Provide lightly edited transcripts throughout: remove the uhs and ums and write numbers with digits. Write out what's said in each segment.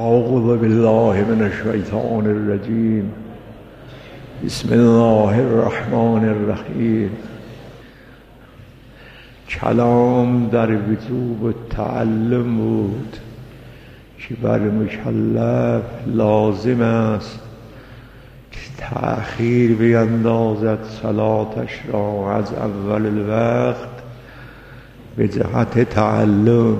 اعوذ بالله من الشیطان الرجیم. بسم الله الرحمن الرحیم. کلام در وجوب تعلم بود که بر مکلف لازم است که تأخیر بیندازد صلاتش را از اول الوقت به جهت تعلم،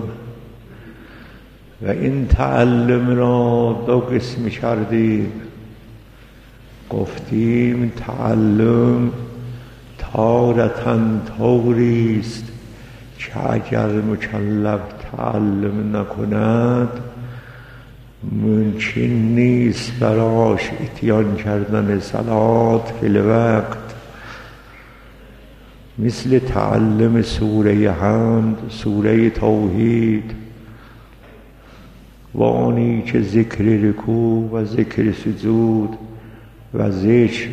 و این تعلم را دو قسم کردیم. گفتیم تعلم تارةً طوری است که اگر مکلف تعلم نکند ممکن نیست براش اتیان کردن صلات فی الوقت، مثل تعلم سوره حمد، سوره توحید و آنی که ذکر رکوع و ذکر سجود و ذکر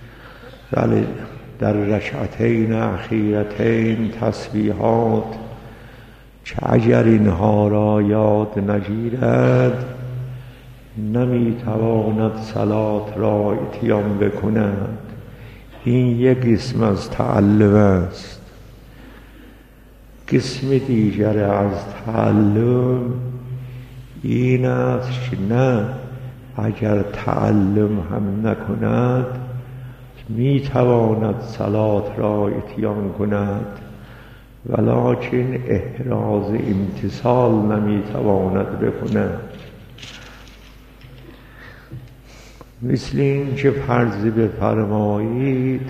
در رکعتین اخیرتین تسبیحات، که اگر اینها را یاد نگیرد نمیتواند صلات را اتیان بکند. این یک قسم از تعلم است. قسم دیگر از تعلم این است که نه، اگر تعلم هم نکند میتواند صلات را اتیان کند، ولکن احراز امتثال نمیتواند بکند. مثل این که فرض بفرمایید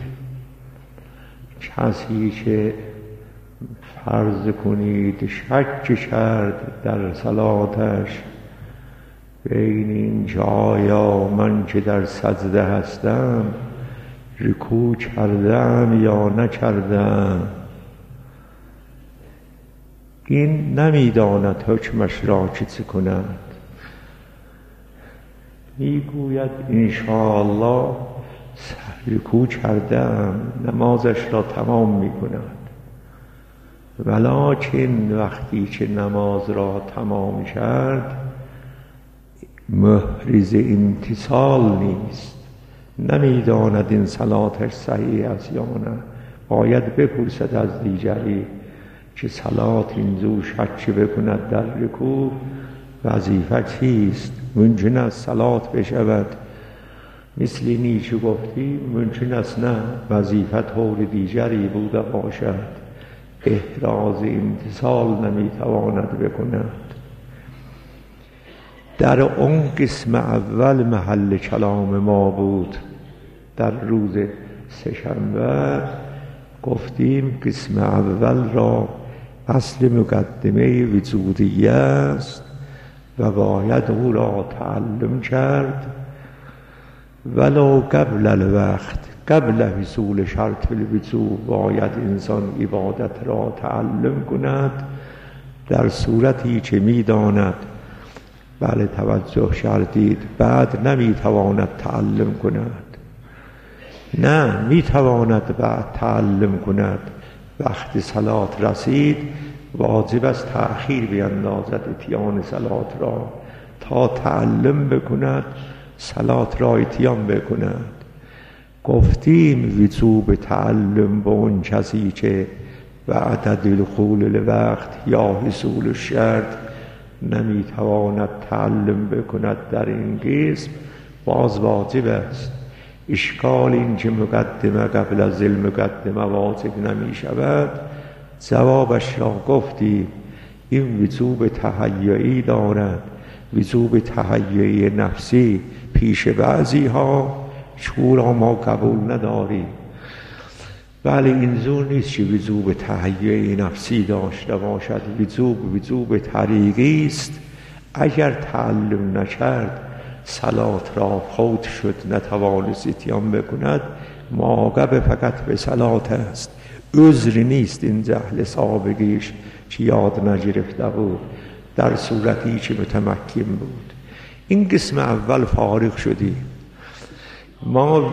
کسی که فرض کنید شک کرد در صلاتش بین این که آیا من که در سجده هستم رکوع کردم یا نکردم، این نمیداند حکمش را چه کند. میگوید انشاءالله رکوع کردم، نمازش را تمام میکند، ولکن وقتی که نماز را تمام کرد محرز امتثال نیست، نمیداند این صلاتش صحیح است یا نه. باید بپرسد از دیگری که صلات اینجور شک بکند در رکوع وظیفه چیست. ممکن است صلات بشود مثل اینی که گفتی، ممکن است نه، وظیفه طور دیگری بوده باشد، احراز امتثال نمیتواند بکند. در اون قسم اول محل کلام ما بود. در روز سه‌شنبه گفتیم قسم اول را اصل مقدمه وجودیه است و باید او را تعلم کرد ولو قبل الوقت، قبل حصول شرط الوجوب باید انسان عبادت را تعلم کند، در صورتی که میداند بله توجه کردید بعد نمیتواند تعلم کند. نه، میتواند بعد تعلم کند. وقت صلات رسید واجب است تأخیر بیندازد اتیان صلات را تا تعلم بکند، صلات را اتیان بکند. گفتیم وجوب تعلم به اون کسی که بعد دخول الوقت یا حصول الشرط نمیتواند تعلم بکند در این قسم باز واجب است. اشکال این که مقدمه قبل از المقدمه واجب نمی شود، جوابش را گفتیم. این وجوب تهیئی دارد، وجوب تهیئی نفسی پیش بعضی ها شورا ما قبول نداریم. بله اینجور نیست که وجوب تهیئی نفسی داشته باشد، وجوب طریقی است. اگر تعلم نکرد صلات را فوت شد، نتوانست اتیان بکند، معاقب فقط به صلات است، عذر نیست این جهل سابقیش که یاد نگرفته بود در صورتی که متمکن بود. این قسم اول فارغ شدیم. ما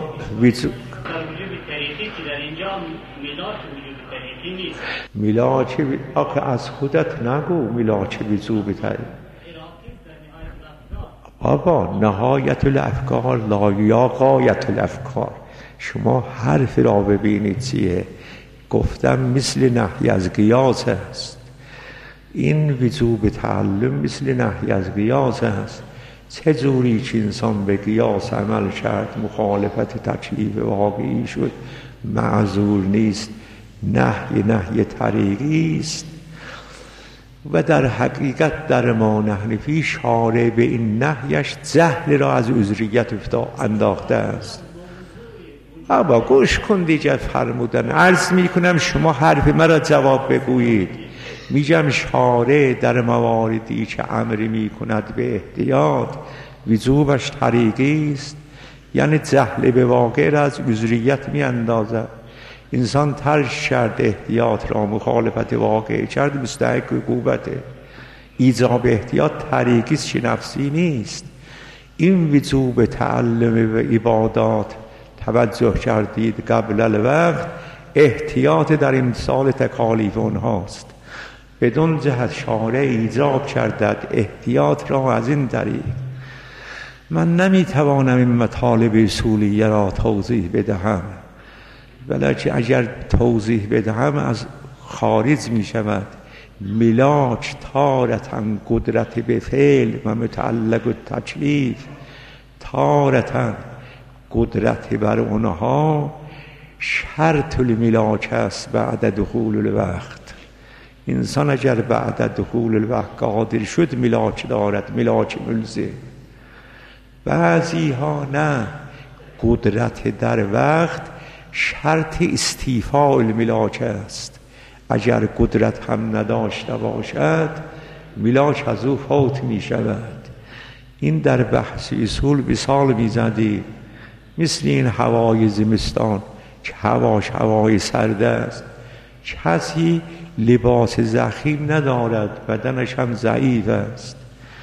میلاچ آخه از خودت نگو میلاچ وجوب تایی. بابا نهایت الافکار لا یا غایت الافکار. شما حرف را ببینید چیه. گفتم مثل نهی از قیاس است. این وجوب تعلم مثل نهی از قیاس است. چه جوری که انسان به قیاس عمل کرد مخالفت تکلیف واقعی شد معذور نیست، نهی طریقی است. و در حقیقت در ما نحنفی شارع به این نهیش جهل را از عذریت انداخته است. بابا گوش کن دیگه فرمودن. عرض میکنم شما حرف مرا جواب بگویید. میگم شارع در مواردی که امری میکند به احتیاط وجوبش طریقی است، یعنی جهل به واقع را از عذریت میاندازد. انسان ترک کرد احتیاط را، مخالفت واقع کرد، مستحق عقوبته. ایجاب احتیاط طریقی است، نفسی نیست. این وجوب تعلم و عبادات توجه کردید قبل الوقت احتیاط در امتثال تکالیف اونهاست. بدون جهت شارع ایجاب کردد احتیاط را از این طریق. من نمیتوانم این مطالب اصولیه را توضیح بدهم، ولی اگر توضیح بدهم از خارج می شود. ملاک تارتاً قدرت به فعل و متعلق تکلیف، تارتاً قدرت بر اونها شرط الملاک است بعد دخول الوقت. انسان اگر بعد دخول الوقت قادر شد ملاک دارد، ملاک ملزم. بعضی ها نه، قدرت در وقت شرط استیفاء الملاک است. اگر قدرت هم نداشته باشد ملاک از او فوت می شود. این در بحث اصول مثال می زدی. مثل این هوای زمستان که هواش هوای سرد است. کسی لباس ضخیم ندارد، بدنش هم ضعیف است.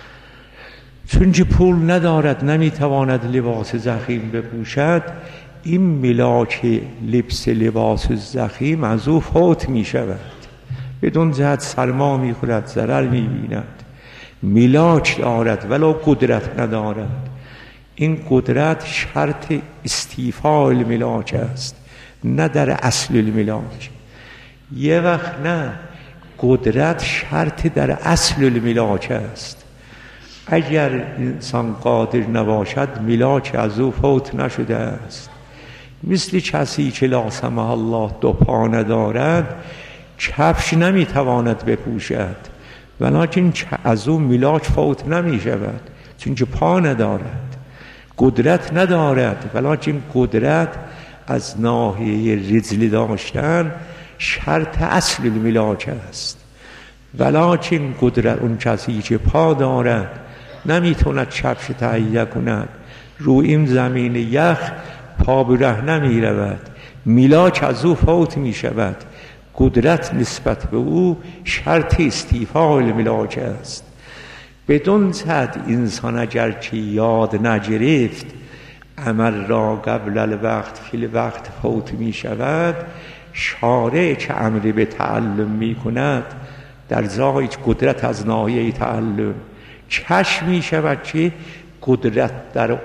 چون که پول ندارد نمیتواند لباس ضخیم بپوشد، این ملاک لباس ضخیم از او فوت می شود. بدون جهت سرما می خورد، ضرر می بیند. ملاک دارد ولو قدرت ندارد. این قدرت شرط استیفاء الملاک است، نه در اصل الملاک. یه وقت نه، قدرت شرط در اصل الملاک است. اگر انسان قادر نباشد ملاک از او فوت نشده است. مثل کسی که لا سمح الله دو پا ندارد کفش نمیتواند بپوشد، ولیکن از او ملاک فوت نمی شود چون که پا ندارد، قدرت ندارد. ولیکن قدرت از ناحیه رجل داشتن شرط اصل الملاک است. ولیکن قدرت اون کسی که پا دارد نمیتوند کفش تهیه کند، روی این زمین یخ پا بره نمی رود، ملاک از او فوت می شود. قدرت نسبت به او شرط استیفاء الملاک است. بدون جهت انسان اگر که یاد نگرفت عمل را قبل الوقت فی الوقت فوت می شود. شارع که امر به تعلم می کند در جای قدرت از ناحیه تعلم کشف می شود که قدرت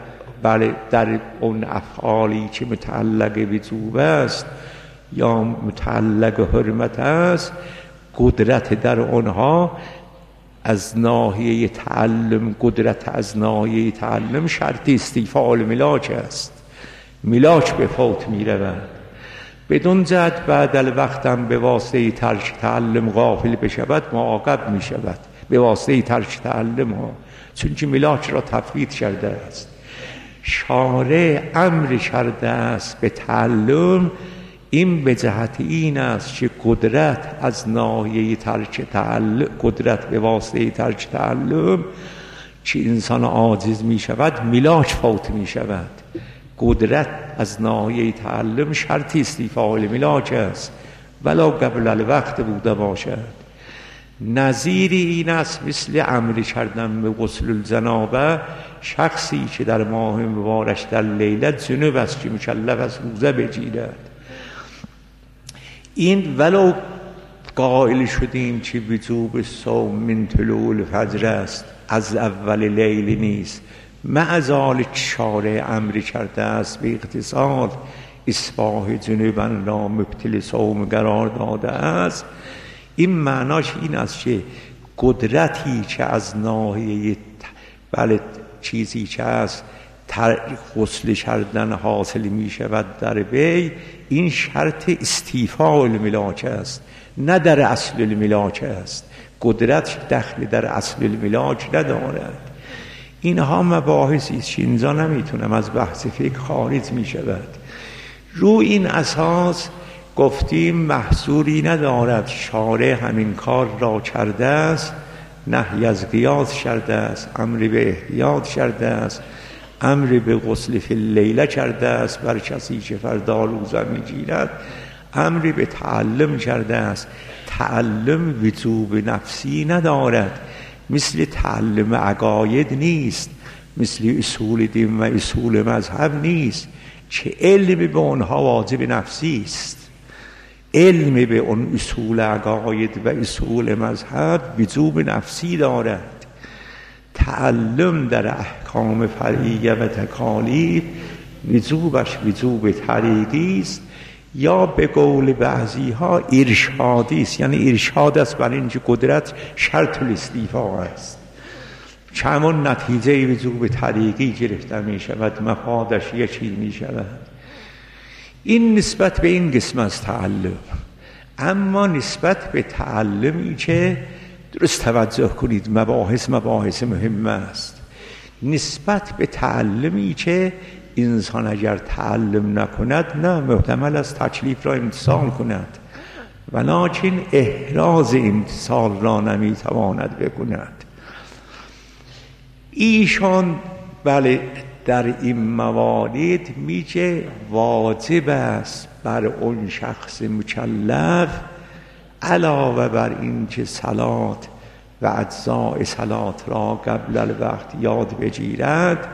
در اون افعالی که متعلق وجوب است یا متعلق حرمت است، قدرت در آنها از ناحیه تعلم، قدرت از ناحیه تعلم شرط استیفاء الملاک است. ملاک به فوت می رود. بدون جهت بعد الوقت هم به واسطه ترک تعلم غافل بشود معاقب می شود، به واسطه ترک تعلم ها، چون که ملاک را تفویت کرده است. شارع امر کرده است به تعلم. این به جهت این است که قدرت از ناحیه ترک تعلم، قدرت به واسطه ترک تعلم که انسان عاجز می شود ملاک فوت می شود. قدرت از ناحیه تعلم شرطی استیفاء الملاک است ولو قبل الوقت بوده باشد. نظیر این است مثل امر کردن به غسل الجنابه. شخصی که در ماه مبارک در لیلت جنوب است که مکلف است روزه بگیرد. این ولو قائل شدیم که وجوب صوم من طلوع الفجر است، از اول لیل نیست، معزال شارع امری کرده است به اغتسال، اصباح جنوبن را مبتل صوم قرار داده است. این معناش این است که قدرتی که از ناحیه چیزی که از غسل کردن حاصل می شود در وی، این شرط استیفاء الملاک است، نه در اصل الملاک است. قدرت دخل در اصل الملاک ندارد. اینها مباحثی است که اینجا نمیتونم از بحث فقه خارج می شود. رو این اساس گفتیم محصوری ندارد، شارع همین کار را کرده است، نهی از قیاس کرده است، امر به احتیاط کرده است، امر به غسل فی اللیله کرده است بر کسی که فردا روزه میگیرد، امر به تعلم کرده است. تعلم وجوب نفسی ندارد، مثل تعلم عقاید نیست، مثل اصول دین و اصول مذهب نیست که علم به آنها واجب نفسی است. علم به اون اصول عقاید و اصول مذهب وجوب نفسی دارد. تعلم در احکام فرعیه و تکالیف وجوبش وجوب طریقی است، یا به قول بعضی ها ارشادی است، یعنی ارشاد است برای اینکه قدرت شرط الاستیفاء است. چون نتیجه وجوب طریقی گرفته می شود، مفادش یکی می شود. این نسبت به این قسم از تعلم. اما نسبت به تعلمی که درست توجه کنید، مباحث مهم است. نسبت به تعلمی که انسان اگر تعلم نکند، نه محتمل از تکلیف را امتثال کند، ولکن احراز امتثال را نمیتواند بکند. ایشان بله در این موارد میگه واجب است بر اون شخص مکلف علاوه بر این که صلات و اجزاء صلات را قبل الوقت یاد بگیرد،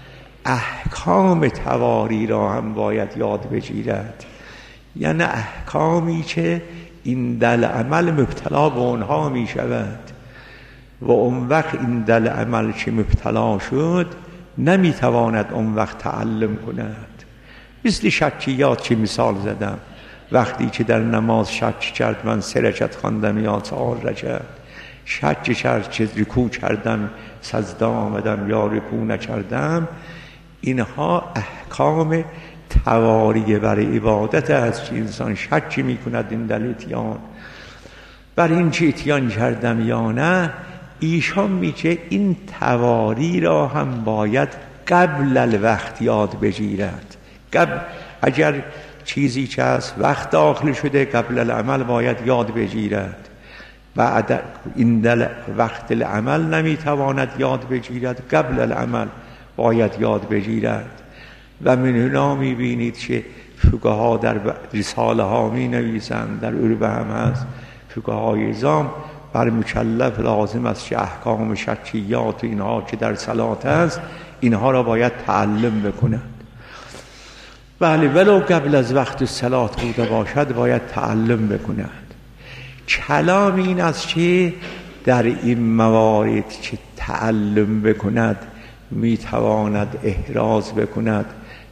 احکام تواری را هم باید یاد بگیرد. یعنی احکامی که این دل عمل مبتلا به اونها می شود و اون وقت این دل عمل که مبتلا شد نمی تواند اون وقت تعلم کند. مثل شکیات که مثال زدم، وقتی که در نماز شک کرد من 3 رکعت خواندم یا 4 رکعت، شک کرد که رکوع کردم سجده آمدم یا رکوع نکردم، اینها احکام تواری برای عبادت است که انسان شک می کند این دل اتیان بر این که اتیان کردم یا نه. ایشان میگه این تواری را هم باید قبل الوقت یاد بگیرد. اگر چیزی که از وقت داخل شده قبل العمل باید یاد بگیرد، بعد این دل وقت العمل نمیتواند یاد بگیرد، قبل العمل باید یاد بگیرد. و من هنا میبینید که فقها در رساله ها می نویسند، در عربه هم هست، فقهای ازام بر مکلف لازم است که احکام شکیات و اینها که در صلات است اینها را باید تعلم بکند. بله ولو قبل از وقت صلات بوده باشد باید تعلم بکند. کلام این است که در این موارد که تعلم بکند میتواند احراز بکند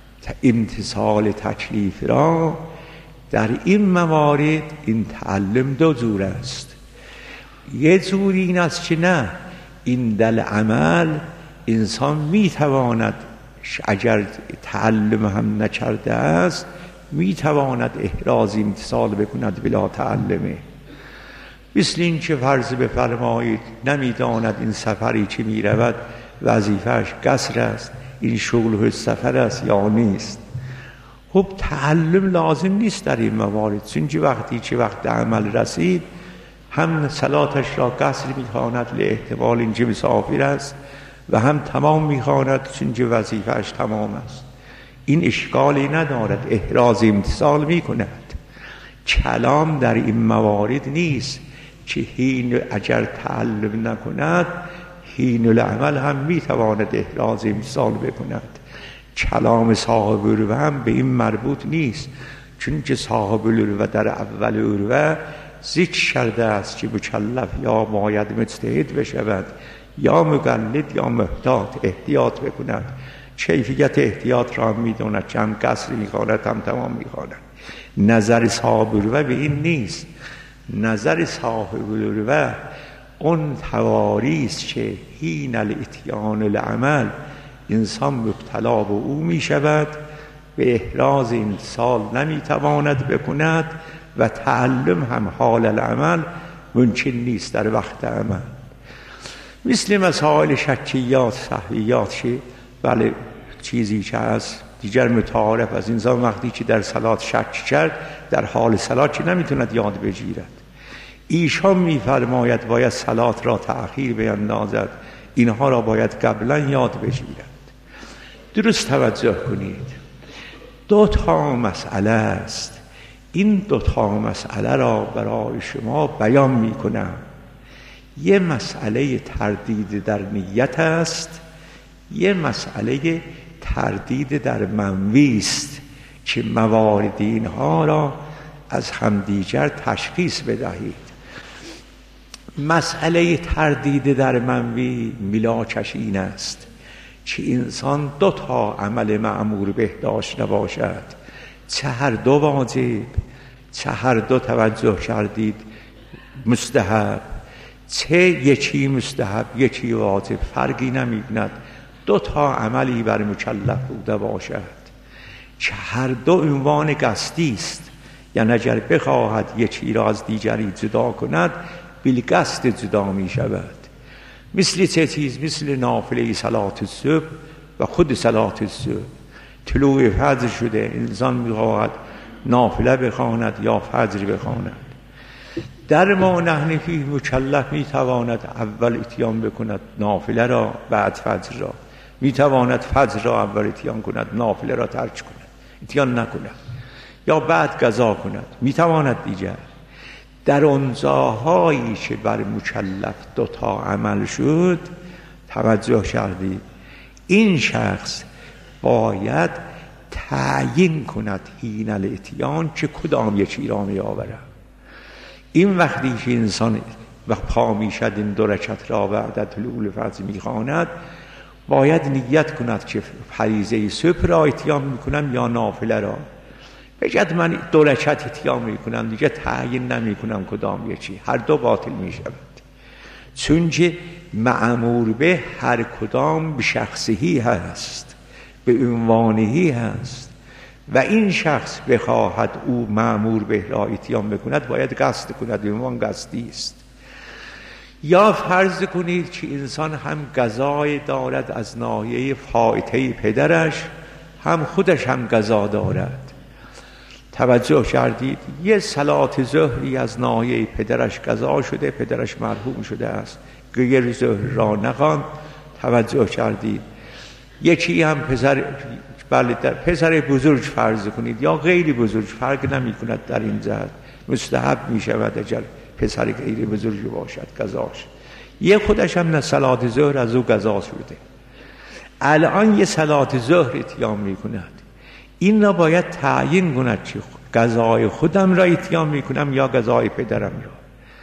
امتثال تکلیف را. در این موارد این تعلم 2 جور است. یه جور این است که نه، این دل عمل انسان میتواند اگر تعلم هم نکرده است میتواند احراز امتثال بکند بلا تعلمه. مثل این که فرض بفرمایید نمیداند این سفری که میرود وظیفهش قصر است، این شغل سفر است یا نیست. خب تعلم لازم نیست در این موارد، چون وقتی که وقت عمل رسید هم صلاتش را قصر میخواند لاحتمال اینکه مسافر است و هم تمام میخواند چون وظیفهش تمام است. این اشکالی ندارد، احراز امتثال میکند. کلام در این موارد نیست که حین اگر تعلم نکند حین العمل هم میتواند احراز امتثال بکند. کلام صاحب العروه هم به این مربوط نیست، چون که صاحب العروه در اول عروه ذکر کرده است که مکلف یا باید مجتهد بشود یا مقلد یا محتاط احتیاط بکند. کیفیت احتیاط را میداند، چند قصر میخواند هم تمام میخواند. نظر صاحب الروه به این نیست. نظر صاحب الروه اون تواریست که حین الاتیان العمل انسان مبتلا به او می شود، به احراز این سال نمی تواند بکند و تعلم هم حال العمل ممکن نیست در وقت عمل. مثل مسائل شکیات سهویات که بله چیزی که از دیگر متعارف از انسان وقتی که در صلات شک کرد در حال صلات که نمیتوند یاد بگیرد. ایشان میفرماید باید صلات را تأخیر بیندازد، اینها را باید قبلا یاد بگیرد. درست توجه کنید، 2 مسئله است. این 2 مسئله را برای شما بیان میکنم. یه مسئله تردید در نیت است، یه مسئله تردید در منوی است که موارد اینها را از همدیگر تشخیص بدهید. مسئله تردید در منوی ملاکش این است که انسان 2 عمل مأمور به داشته باشد، چه هر 2 واجب، چه هر 2 توجه کردید مستحب، چه یکی مستحب یکی واجب، فرقی نمی‌کند. 2 عملی بر مکلف بوده باشد که هر 2 عنوان قصدی است، یعنی اگر بخواهد یکی را از دیگری جدا کند بالقصد جدا می شود. مثل چه چیز؟ مثل نافله صلات الصبح و خود صلات الصبح. طلوع فجر شده، انسان می خواهد نافله بخواند یا فجر بخواند. در ما نحن فیه مکلف می تواند اول اتیان بکند نافله را بعد فجر را، می تواند فجر را اول اتیان کند نافله را ترک کند، اتیان نکند، یا بعد قضا کند، می تواند دیگر. در اون جاهایی که بر مکلف 2 عمل شد توجه کردید، این شخص باید تعیین کند حین الاتیان که کدام یکی را می آورد. این وقتی که انسان و پا می شد این 2 رکعت را بعد طلوع الفجر می خواند، باید نیت کند که فریضه صبح را اتیان می کنم یا نافله را. بجد من 2 رکعت اتیان می کنم، دیگه تعیین نمی کنم کدام یکی، هر 2 باطل می شود. چون که مأمور به هر کدام به شخصی هست، به عنوانی هست و این شخص بخواهد او مأمور به را اتیان بکند باید قصد کند، عنوان قصدی است. یا فرض کنید که انسان هم قضای دارد از ناحیه فائته پدرش، هم خودش هم قضا دارد. توجه کردید، یه صلات ظهری از ناحیه پدرش قضا شده، پدرش مرحوم شده است، غیر ظهر را نخواند. توجه کردید، یکی هم پسر بزرگ فرض کنید یا غیر بزرگ، فرق نمی کند در این جهت، مستحب می شود اگر پسر غیر بزرگ باشد قضاش. یه خودش هم نه صلات ظهر از او قضا شده، الان یه صلات ظهر اتیان می کند. این را باید تعیین کند که قضای خودم را اتیان می کنم یا قضای پدرم را.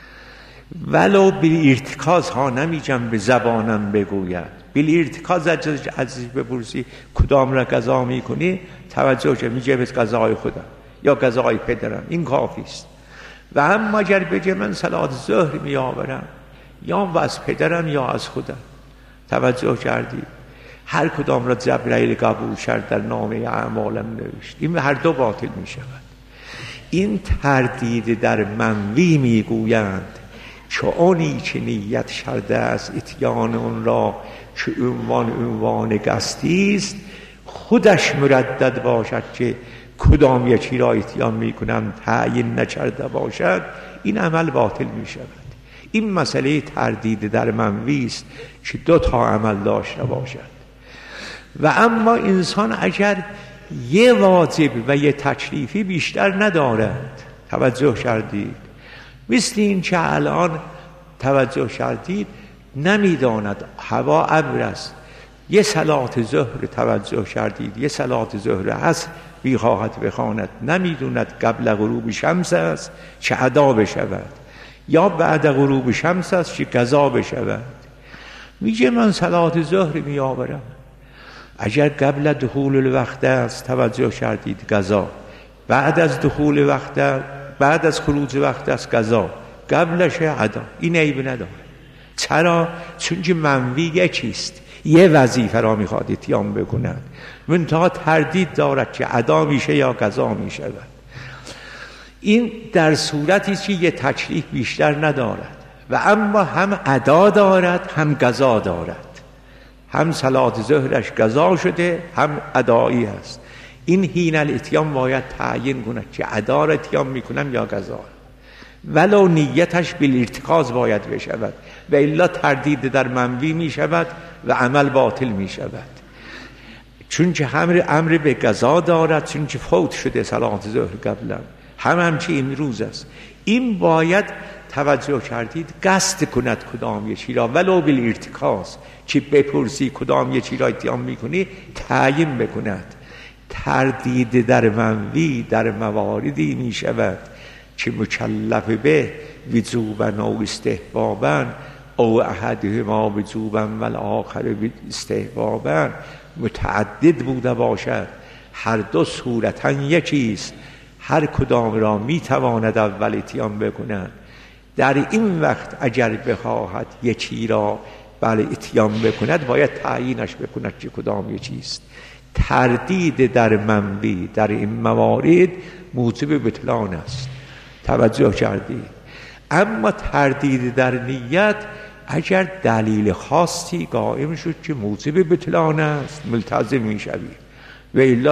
ولو بی ارتکاز ها نمیجم به زبانم بگوید، بی ارتکاز عزیز بپرسی کدام را قضا می کنی، توجه که میگه به قضای خودم یا قضای پدرم، این کافی است. و اما اگر بگه من صلات ظهر می آورم یا از پدرم یا از خودم، توجه کردی، هر کدام را جبرائیل قبول کرد در نامه اعمالم نوشت، این هر 2 باطل می شود. این تردید در منوی می گویند که اونی که نیت کرده از اتیان اون را که عنوان قصدی است خودش مردد باشد که کدام یکی را اتیان می کنم، تعیین نکرده باشد، این عمل باطل می شود. این مسئله تردید در منوی است که 2 عمل داشته باشد. و اما انسان اگر یه واجب و یه تکلیفی بیشتر ندارد، توجه کردید، مثل این که الان توجه کردید نمیداند هوا ابر است، یه صلات ظهر توجه کردید، یه صلات ظهر هست بیخواهد بخواند، نمیدوند قبل غروب شمس است که ادا بشود یا بعد غروب شمس است که قضا بشود. میگه من صلات ظهر می آورم. اگر قبل دخول الوقت است، توجه کردید، قضا. بعد از دخول وقت، بعد از خروج وقت است، قضا. قبلش ادا. این عیب نداره. چرا؟ چون که منوی یکیست، یه وظیفه را میخواد اتیان بکند، منتها تردید دارد که ادا میشه یا قضا میشود. این در صورتی که یه تکلیف بیشتر ندارد و اما هم ادا دارد هم قضا دارد، هم صلات ظهرش قضا شده هم ادایی هست. این حین الاتیان باید تعیین کند که ادا را اتیان میکنم یا قضا، ولو نیتش بالارتکاز باید بشود و الا تردید در منوی میشود و عمل باطل میشود. چون که امر به قضا دارد، چون که فوت شده صلات ظهر قبلا، همچی امروز است. این باید توجه کردید قصد کند کدام یکی را، ولو بالارتکاز، که بپرسی کدام یکی را اتیان میکنی تعیین بکند. تردید در منوی در مواردی میشود که مکلف به وجوبا او استحبابا او احدهما وجوبا و الاخر استحبابا متعدد بوده باشد، هر دو صورتا یکیست، هر کدام را میتواند اول اتیان بکند. در این وقت اگر بخواهد یکی را اتیان بکند باید تعیینش بکند که کدام یکیست. تردید در منوی در این موارد موجب بطلان است، توجه کردید. اما تردید در نیت اگر دلیل خاصی قائم شد که موجب بطلان است ملتزم میشوی، و الا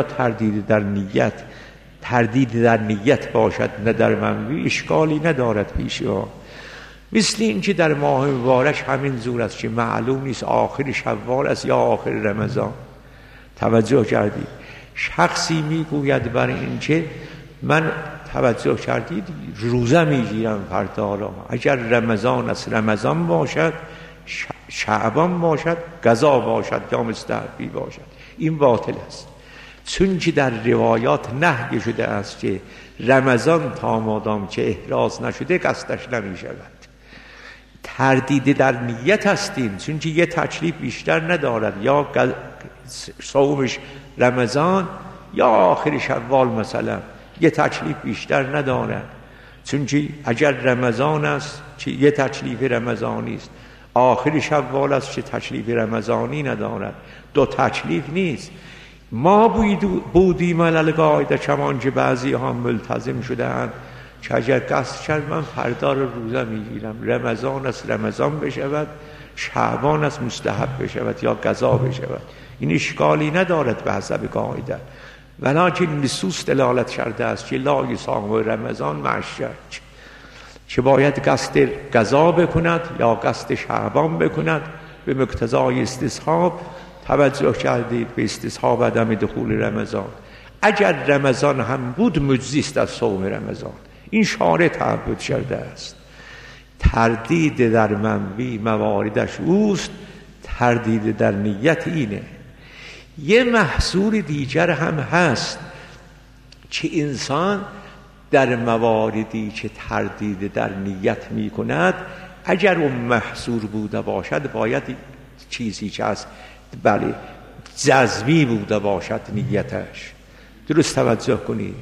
تردید در نیت باشد نه در منوی اشکالی ندارد پیشوا. مثل این که در ماه مبارک همین زور است که معلوم نیست آخر شوال است یا آخر رمضان. توجه کردید. شخصی میگوید برای این که من، توجه کردید، روزه میگیرم فردا را، اگر رمضان است رمضان باشد، شعبان باشد، قضا باشد یا مستحبی باشد، این باطل است. چون که در روایات نهی شده است که رمضان تا مادام که احراز نشده قصدش نمی شود. تردید در نیت هستیم، چون که یه تکلیف بیشتر ندارد، یا صومش رمضان یا آخر شوال مثلا، یه تکلیف بیشتر ندارد. چون که اگر رمضان است که یه تکلیف رمضانی است، آخر شوال است که تکلیف رمضانی ندارد، دو تکلیف نیست. ما بودیم علل قاعده، چمان که بعضی ها ملتزم شده‌اند که اگر قصد کرد من فردا رو روزه میگیرم، رمضان است رمضان بشود، شعبان است مستحب بشود یا قضا بشود، این اشکالی ندارد به حسب قاعده. ولکن نصوص دلالت کرده است که لا یصام رمضان مع الشک، که باید قصد قضا بکند یا قصد شعبان بکند به مقتضای استصحاب. توجه کردید به استصحاب عدم دخول رمضان. اگر رمضان هم بود مجزی است از صوم رمضان، این شارع تعبد کرده است. تردید در منوی مواردش اوست، تردید در نیت اینه. یه محصول دیگر هم هست که انسان در مواردی که تردید در نیت می کند، اگر اون محصول بوده باشد باید چیزی که از جزمی بوده باشد نیتش. درست توجه کنید.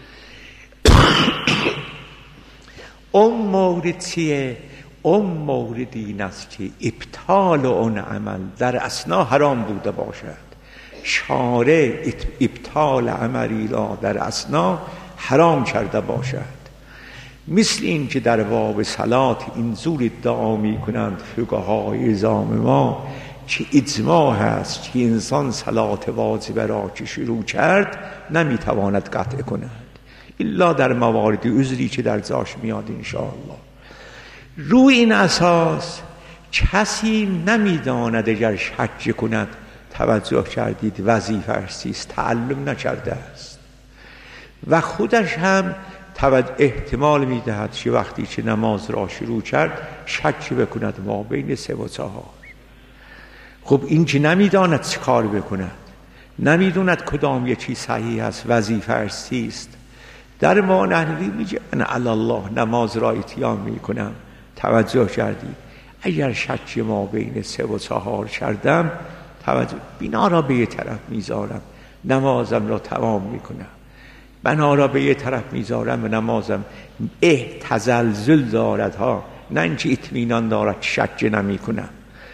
اون مورد چیه؟ اون مورد این است که ابطال اون عمل در اثنا حرام بوده باشد. شارع ابطال عملی را در اثنا حرام کرده باشد. مثل این که در باب صلات اینجور ادعا می کنند فقهای عظام ما که اجماع هست که انسان صلات واجبه را که شروع کرد نمیتواند قطع کند الا در موارد عذری که در جاش میاد انشاءالله. روی این اساس کسی نمیداند اگر شک کند، توجه کردید، وظیفه‌اش چیست، تعلم نکرده است و خودش هم احتمال میدهد که وقتی که نماز را شروع کرد شک بکند ما بین 3 و 4. خب این که نمیداند چه کار بکند، نمیداند کدام یکی صحیح است، وظیفه‌اش چیست، در ما نحوی میگه انا علی الله نماز را اتیان میکنم. توجه کردید. اگر شک ما بین 3 و 4 کردم، توجه، بنا را به یه طرف میذارم، نمازم را تمام میکنم. بنا را به یه طرف میذارم و نمازم تزلزل دارد ها، نه اینکه اطمینان دارد شک نمیکنم.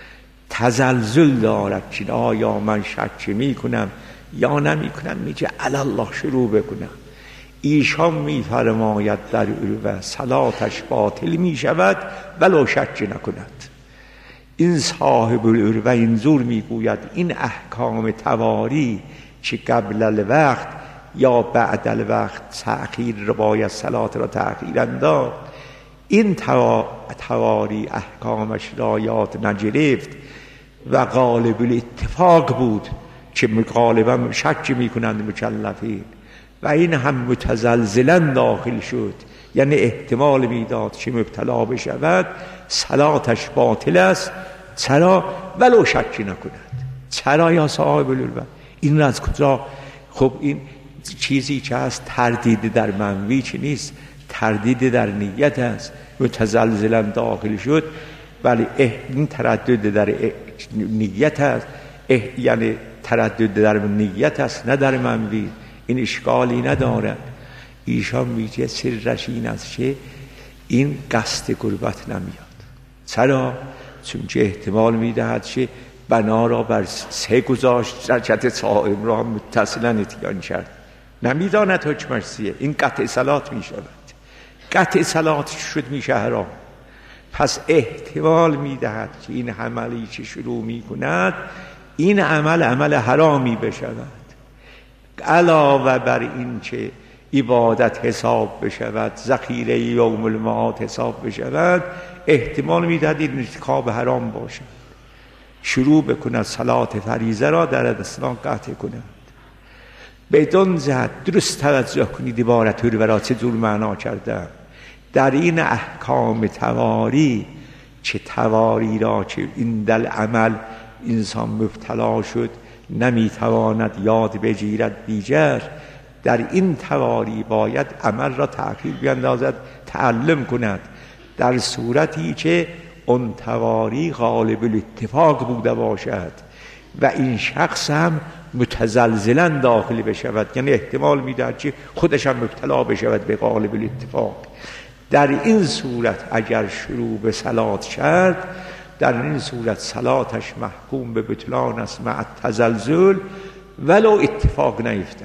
تزلزل دارد که آیا من شک میکنم یا نمیکنم. میگه الله شروع بکنم. ایشان میفرماید در عروه صلاتش باطل میشود ولو شک نکند. این صاحب العروه اینجور میگوید این احکام تواری که قبل الوقت یا بعد الوقت تأخیر را باید صلات را تأخیر انداخت، این تواری احکامش را یاد نگرفت و غالب الاتفاق بود که غالبا شک میکنند مکلفین و این هم متزلزلا داخل شد، یعنی احتمال میداد که مبتلا بشود صلاتش باطل است. چرا؟ ولو شک نکند. چرا یا صاحب العروه؟ این را از کجا؟ خب این چیزی که هست تردید در منوی چی نیست، تردید در نیت است. متزلزلا داخل شد، ولی این تردد در نیت است، یعنی تردد در نیت است نه در منوی. این اشکالی ندارد. ایشان میگه سرش این است که این قصد قربت نمیاد. چرا؟ چون که احتمال میدهد که بنا را بر 3 گذاشت، درجت صائم را متصلا اتیان کرد، نمیداند حکمش چیه. این قطع صلات میشود. قطع صلات شد میشه حرام. پس احتمال میدهد که این عملی که شروع میکند این عمل حرامی بشود، علاوه بر این که عبادت حساب بشود، ذخیره یوم المعاد حساب بشود، احتمال میدهد این ارتکاب حرام باشد. شروع بکند صلات فریضه را در اثنا قطع کند. بدون زد درست توجه کنید عبارت رو را چه جور معنا کردم. در این احکام تواری، چه تواری را که این دل عمل انسان مبتلا شد نمیتواند یاد بگیرد دیگر، در این تواری باید عمل را تأخیر بیندازد، تعلم کند، در صورتی که اون تواری غالب الاتفاق بوده باشد و این شخص هم متزلزلا داخل بشود، یعنی احتمال میدهد که خودش هم مبتلا بشود به غالب الاتفاق. در این صورت اگر شروع به صلات کرد، در این صورت صلاتش محکوم به بطلان است مع تزلزل ولو اتفاق نیفتد.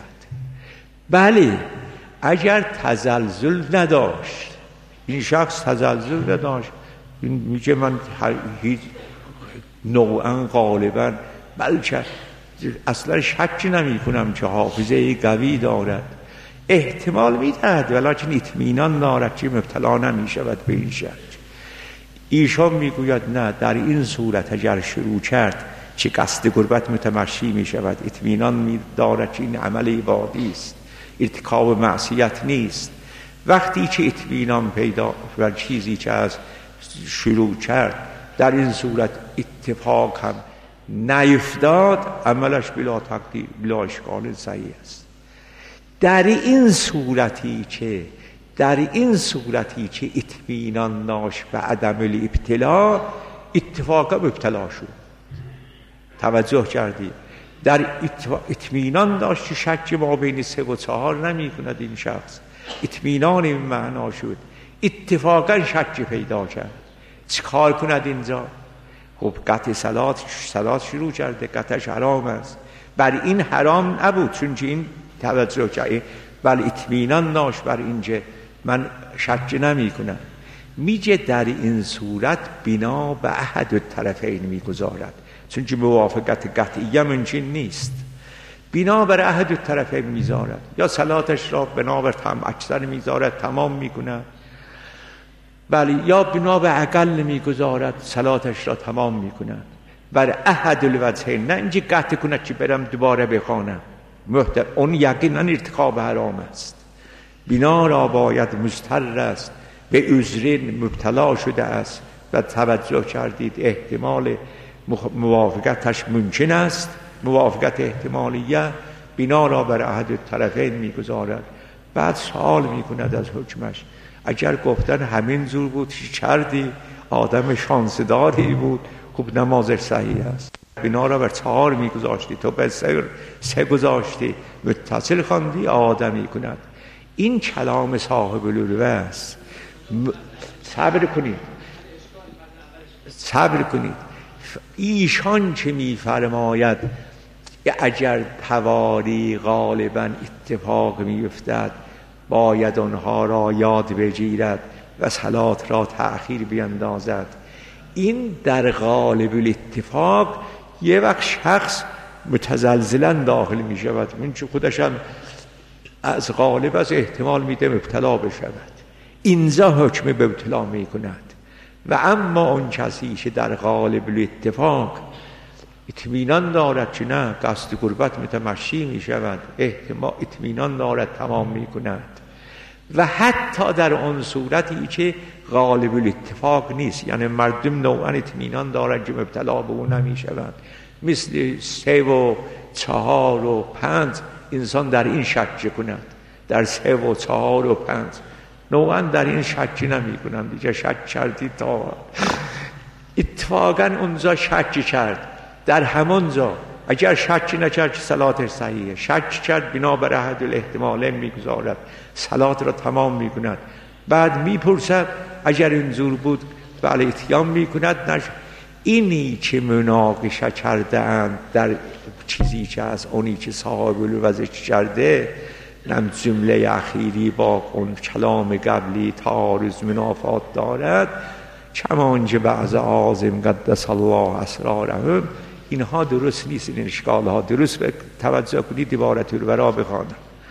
بله اگر تزلزل نداشت، این شخص تزلزل نداشت، این میگه من هیچ نوعا غالبا بلکه اصلا شک نمی کنم که حافظه قوی دارد، احتمال میدهد ولیکن اطمینان دارد که مبتلا نمی شود به این شک. ایشان میگوید نه، در این صورت اگر شروع کرد چه قصد قربت متمشی می شود، اطمینان می دارد که این عمل عبادی است، ارتکاب معصیت نیست. وقتی که اطمینان پیدا بر چیزی که از شروع کرد، در این صورت اتفاق هم نیفتاد، عملش بلا تقدیر بلا اشکال صحیح است. در این صورتی که اطمینان داشت به عدم الابتلا، اتفاقا مبتلا شد. توجه کردی؟ در اطمینان داشت که شک ما بین 3 و 4 نمی کند این شخص، اطمینان این معنا شد، اتفاقا شک پیدا کرد. چه کار کند اینجا؟ خب قطع صلات شروع کرده، قطعش حرام است. بر این حرام نبود چون که این توجه کرد، بل اطمینان داشت بر اینجا من شک نمی کنم. میگه در این صورت بنا به احد الطرفین میگذارد، چون که موافقت قطعیه ممکن نیست، بنا بر احد الطرفین میذارد، یا صلاتش را بنا بر اکثر میذارد تمام میکنه، بله، یا بنا به اقل میگذارد صلاتش را تمام میکنه. بر احد الوجهین، نه اینجا قطع کند که برم دوباره بخوانم، اون یقینا ارتکاب حرام است. بنا را باید مضطر است، به عذرین مبتلا شده است و توجه کردید احتمال موافقتش ممکن است، موافقت احتمالیه، بنا را بر احد الطرفین میگذارد. بعد سوال میکند از حکمش، اگر گفتن همین زور بود چی کردی؟ آدم شانسداری بود. خوب نمازش صحیح است، بنا را بر 4 میگذاشتی، تو به 3 گذاشتی، متصل خواندی آدمی کند. این کلام صاحب العلوه است. صبر کنید. ایشان چه میفرماید اگر تواری غالبا اتفاق میفتد باید آنها را یاد بگیرد و صلات را تأخیر بیندازد. این در غالب الاتفاق یه وقت شخص متزلزلا داخل می شود، این چه خودش هم از غالب از احتمال میده مبتلا بشود، اینجا حکم به ابتلا می کند. و اما اون کسی که در غالب الاتفاق اطمینان دارد که نه قصد قربت متمشی می شود، اطمینان دارد تمام می کند. و حتی در اون صورتی که غالب الاتفاق نیست، یعنی مردم نوعا اطمینان دارد که مبتلا به اون نمی شود، مثل 3 و 4 و 5 انسان در این شک کند، در 3 و 4 و 5 نوعا در این شک نمی کنم دیگه. شک کردی تا اتفاقا اونجا شک کرد، در همونجا اگر شک نکرد که صلاتش صحیحه، شک کرد بنابر احد الاحتمالین میگذارد، صلات را تمام میکند. بعد میپرسد اگر اینجور بود بله اتیام میکند. اینی که مناقشه کرده اند در چیزی که از اونی که صاحب الوضع کرده، نم جمله اخیری با اون کلام قبلی تعارض منافات دارد، چمانچه بعض عازم قدس الله اسرارهم، اینها درست نیست. این اشکال ها درست توجه کنید. عبارت الورا بخوانم.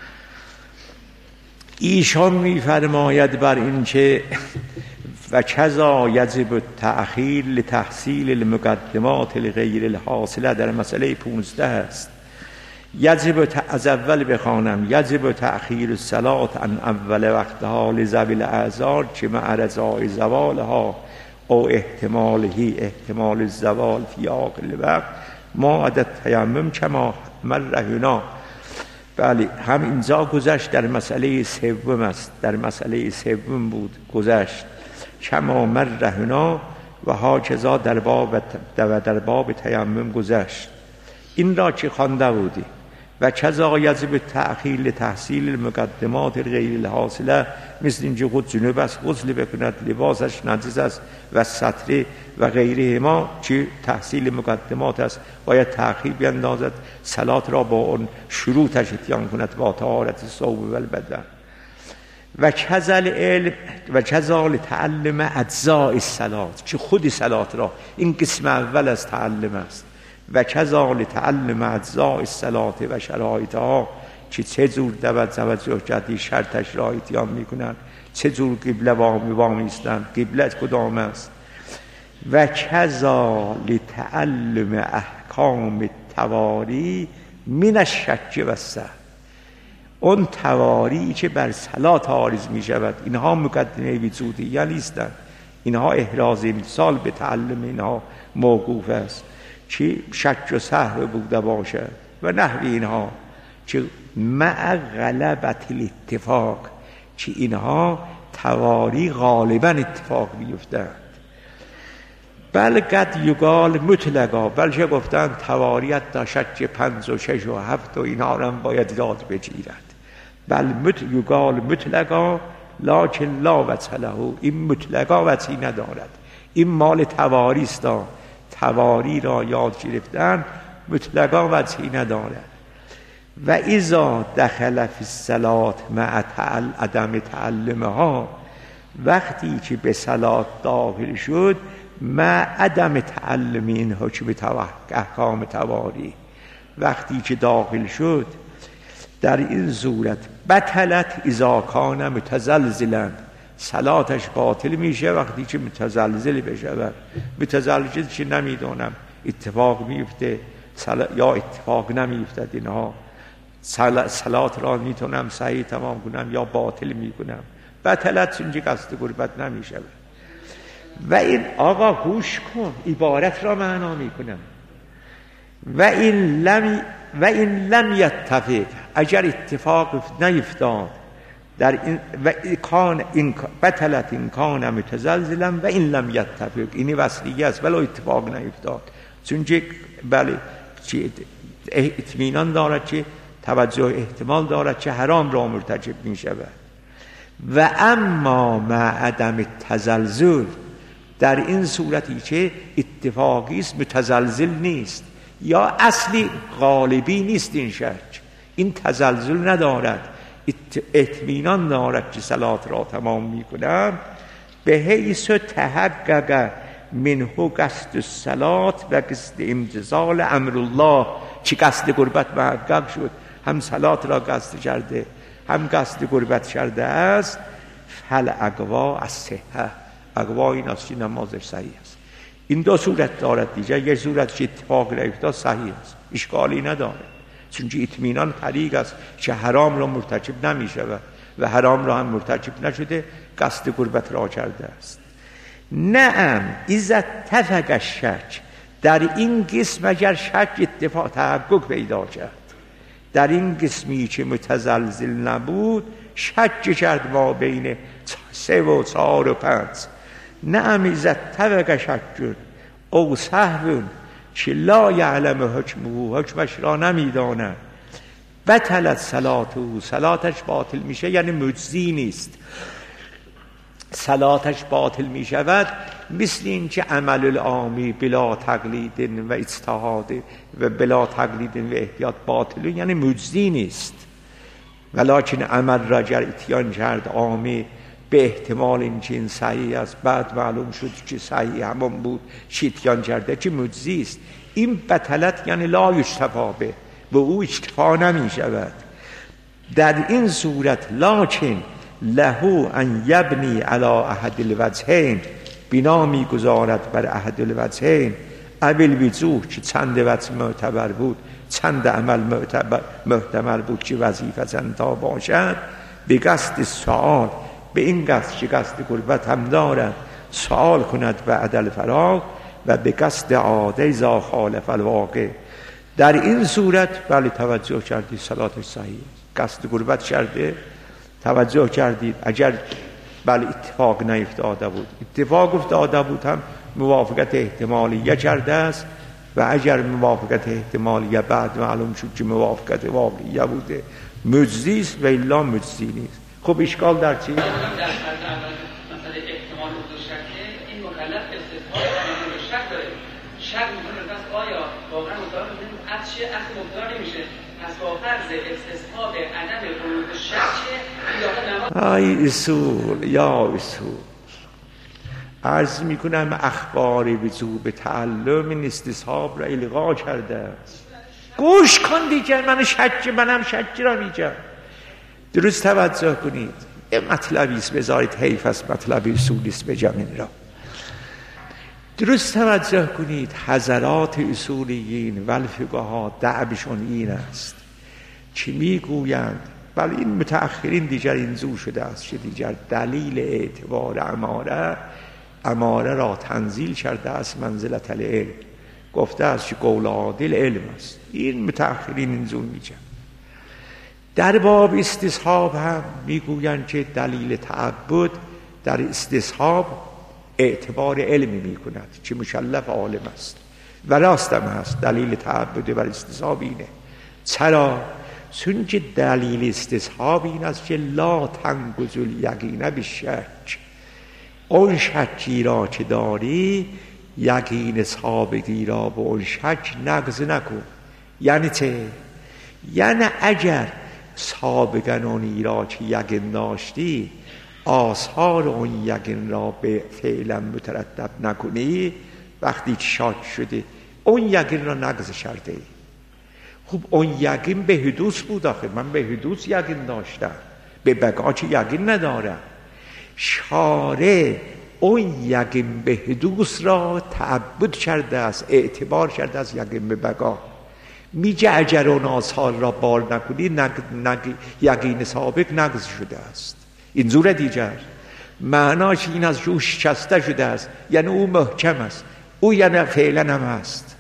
ایشان میفرماید بر این که و کذا یجب التأخیر لتحصیل المقدمات الغیر الحاصله، در مسئله 15 است. یجب از اول بخوانم. یجب تأخیر الصلاة عن اول وقتها لذوی الاعذار که مع رضای زوالها او احتمال الزوال فی آخر الوقت ما عدد تیمم کما مر هنا. بله هم اینجا گذشت، در مسئله 3 است، در مسئله 3 بود گذشت. کما مر هنا و هاکذا در باب تیمم گذشت. این را که خوانده بودی. و کذا یجب تأخیر لتحصیل المقدمات غیر الحاصله، مثل اینجا خود جنوب است غسل بکند، لباسش نجس است و سطر و غیره ما که تحصیل مقدمات است، باید تأخیر بیندازد، صلات را با اون شروطش اتیان کند با طهارت ثوب و البدن. و کذل علم و کذال تعلم اجزاء الصلات که خود صلات را، این قسم اول از تعلم است. و کذال تعلم اجزاء الصلات و شرایطها که چه جور دود توجه کردی شرطش را اتیان میکنند، چه جور قبله وامیستند، قبلت کدام است. و کذال تعلم احکام تواری من الشک و السهو، اون تواری که بر صلات عارض می شود، اینها مقدمه وجودیه نیستند، اینها احراز امتصال به تعلم اینها موقوف است که شک و سهو بوده باشد و نحوی اینها که مع غلبت الاتفاق، که اینها تواری غالبا اتفاق بیفتند. بل قد یقال مطلقا، بلکه گفتن تواریت تا شک 5 و 6 و 7 و اینها را باید یاد بگیرد. بل یقال مطلقا لکن لا وجه له، این مطلقا وجهی ندارد، این مال تواری است. تواری را یاد گرفتن مطلقا وجهی ندارد. و اذا دخل فی الصلاة مع عدم تعلمها، وقتی که به صلات داخل شد مع عدم تعلم این حکم احکام تواری، وقتی که داخل شد در این صورت بطلت اذا کان متزلزلا، صلاتش باطل میشه وقتی که متزلزل بشه. متزلزل چه نمیدونم اتفاق میفته یا اتفاق نمیفتد، اینها صلات را میتونم صحیح تمام کنم یا باطل میکنم. بطلت اینجا قصد قربت نمیشه. و این آقا گوش کن، عبارت را معنا میکنم. و این لم یتفق، اگر اتفاق نیفتاد در این و کان این بطلت این کان متزلزلا و این لم یتفق، این وصلیه است ولی اتفاق نیفتاد، چون چه بله چه اطمینان دارد، چه توجه احتمال دارد، چه حرام را مرتکب می شود. و اما مع عدم تزلزل، در این صورتی که اتفاقی است متزلزل نیست یا اصلی غالبی نیست، این شک این تزلزل ندارد، اطمینان دارد که صلات را تمام می کنم، به حیث تحقق منه قصد الصلات و قصد امتثال امر الله، چه قصد قربت محقق شد، هم صلات را قصد کرده هم قصد قربت کرده است. فل اقوا الصحه، اقوا این است که نمازش صحیح است. این دو صورت دارد دیگه، یک صورت که اتفاق نیفتاد صحیح است، اشکالی نداره، چون اطمینان طریق است که حرام را مرتکب نمی شود و حرام را هم مرتکب نشده، قصد قربت را کرده است. نعم اذا اتفق الشک، در این قسم اگر شک اتفاق تحقق پیدا کرد، در این قسمی که متزلزل نبود شک کرد ما بین 3 و 4 و 5. نعم اذا اتفق شک او سهو که لا یعلم حکمه، حکمش را نمیداند، بطلت صلاته، صلاتش باطل میشه، یعنی مجزی نیست، صلاتش باطل می شود، مثل این که عمل العامی بلا تقلید و اجتهاد و بلا تقلید و احتیاط باطل، یعنی مجزی نیست. ولکن عمل را گر اتیان کرد عامی به احتمال این که این صحیح است، بعد معلوم شد که صحیح همون بود که اتیان کرده، که مجزی است. این بطلت یعنی لا یشتفا به او اکتفا نمی شود. در این صورت لکن له ان یبنی علی احد الوجهین، بنا می گذارد بر احد الوجهین، اول وجوه که چند وجه معتبر بود، چند عمل محتمل بود که وظیفه چندتا باشد، به قصد سؤال، به این قصد که قصد قربت هم دارد، سؤال کند بعد الفراغ، و به قصد عاده اذا خالف الواقع. در این صورت بله توجه کردید صلاتش صحیح، قصد قربت کرده، توجه کردید اگر بله اتفاق نیفتاده بود، اتفاق افتاده بود هم موافقت احتمالیه کرده است، و اگر موافقت احتمالیه بعد معلوم شد که موافقت واقعیه بوده، مجزی است و الا مجزی نیست. خب اشکال در چی؟ در مثلا احتمال حضور شکه این مکلف استثناء حضور شک داره، شک میکنه پس آیا واقعا مطابق از چه اصل مبتلا نمیشه، پس با فرض استثناء به عدم ورود شک آی اصول یا اصول عرض میکنم اخبار وجوب تعلم این استصحاب را الغا کرده است. گوش کن دیگر، منم شک را میگم، درست توجه کنید. یه مطلبی است بذارید، حیف است مطلبی اصولی است بگم این را، درست توجه کنید. حضرات اصولیین و الفقها دعبشون این است که میگویند، بله این متأخرین دیگر اینجور شده است که دیگر دلیل اعتبار اماره را تنزیل کرده است منزلت العلم، گفته است که قول عادل علم است. این متأخرین اینجور میگن. در باب استصحاب هم میگویند که دلیل تعبد در استصحاب اعتبار علمی میکند که مکلف عالم است، و راست هم هست دلیل تعبد بر استصحاب اینه. چرا؟ چون که دلیل استصحاب این است که لا تنقض الیقین بالشک، اون شکی را که داری یقین سابقی را به اون شک نقض نکن. یعنی چه؟ یعنی اگر سابقا اونی را که یقین داشتی آثار اون یقین را به فعلا مترتب نکنی، وقتی که شک شده اون یقین را نقض کرده ای. خب اون یقین به حدوث بود، آخه من به حدوث یقین داشتم، به بقا که یقین ندارم. شارع اون یقین به حدوث را تعبد کرده است، اعتبار کرده است یقین به بقا. میگه اگر اون آثار را بار نکنی یقین سابق نقض شده است. اینجور دیگر معناش این از روش شکسته شده است، یعنی او محکم است، او یعنی فعلا هم هست.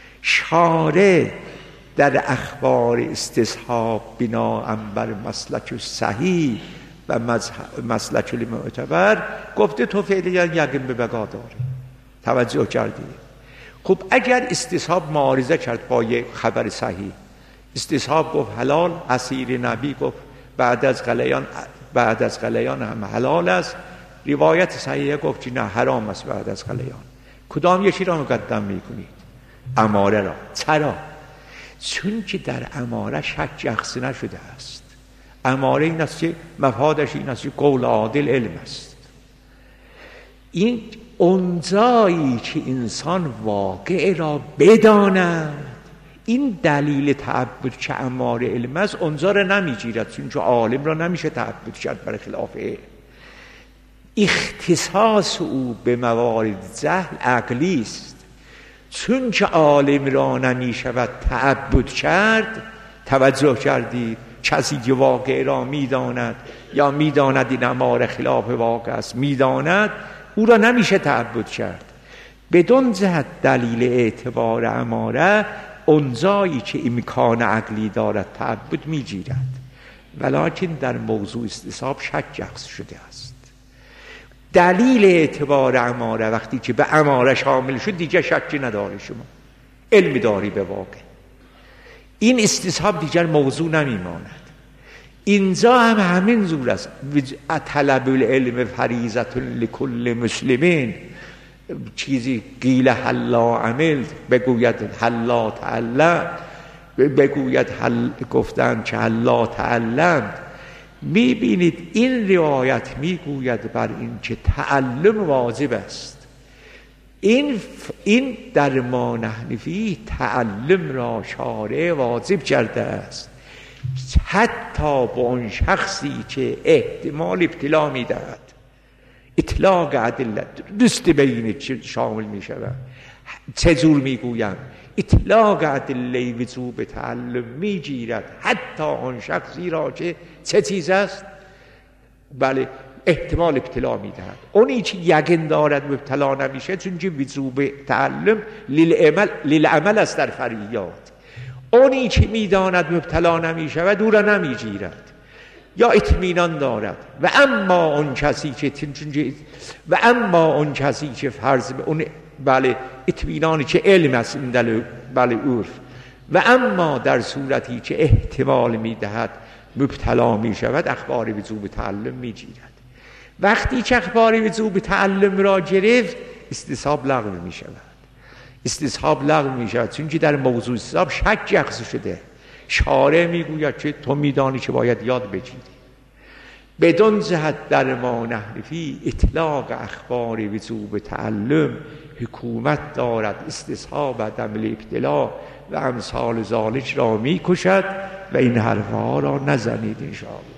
شارع در اخبار استصحاب بنا بر مسلک صحیح و مسلک معتبر گفته تو فعلا یقین به بقا داری. توجه کردی؟ خب اگر استصحاب معارضه کرد با یک خبر صحیح، استصحاب گفت حلال، اسیر نبی گفت بعد از غلیان هم حلال است، روایت صحیحه گفت که نه حرام است بعد از غلیان، کدام یکی را مقدم میکنید؟ اماره را. چرا؟ چون که در اماره شک یقصی نشده است. اماره این است که مفادش این است که قول عادل علم است. این اونجایی که انسان واقع را بداند، این دلیل تعبد که اماره علم است اونجا را نمیگیرد، چون که عالم را نمیشه تعبد کرد برای خلاف اختصاص او به موارد جهل عقلی است. چون که عالم را نمیشود تعبد کرد، توجه کردید؟ کسی که واقع را میداند یا میداند این اماره خلاف واقع است میداند، او را نمیشه تعبد کرد. بدون جهت دلیل اعتبار اماره اونجایی که امکان عقلی دارد تعبد میگیرد، ولکن در موضوع استصحاب شک یقص شده است. دلیل اعتبار اماره وقتی که به اماره شامل شد دیگه شکی نداره، شما علم داری به واقع، این استصحاب دیگر موضوع نمیماند. اینجا هم همین زور است. طلب العلم فریضة لکل مسلمین، چیزی قیل حلا عمل بگوید حلا تعلم، بگوید گفتن که حلا تعلم. میبینید این روایت میگوید بر این که تعلم واجب است. این در ما نحنفی تعلم را شارع واجب کرده است، حتی با اون شخصی که احتمال ابتلا میدهد. اطلاق ادله دوست بینید چه شامل می شود. چجور میگویم؟ اطلاق ادله وجوب تعلم میگیرد حتی آن شخصی را که چه چیز است؟ بله احتمال ابتلا میدهد. اونی که یقین دارد مبتلا نمیشه، چون که وجوب تعلم للعمل است در فریات. اونی که میداند مبتلا نمیشود او را نمیگیرد یا اطمینان دارد. و اما اون کسی که فرض به اون بله اطمینانی که علم است این دل بله عرف، و اما در صورتی که احتمال میدهد مبتلا میشود اخبار وجوب تعلم میگیرد. وقتی که اخبار وجوب تعلم را گرفت استصحاب لغو میشود. استصحاب لغو میشود چون که در موضوع استصحاب شک یقص شده. شارع میگوید که تو میدانی که باید یاد بگیری. بدون جهت در ما نحنفی اطلاق اخبار وجوب تعلم حکومت دارد، استصحاب عدم الابتلا و امثال ذالک را میکشد و این حرفها را نزنید انشاءالله.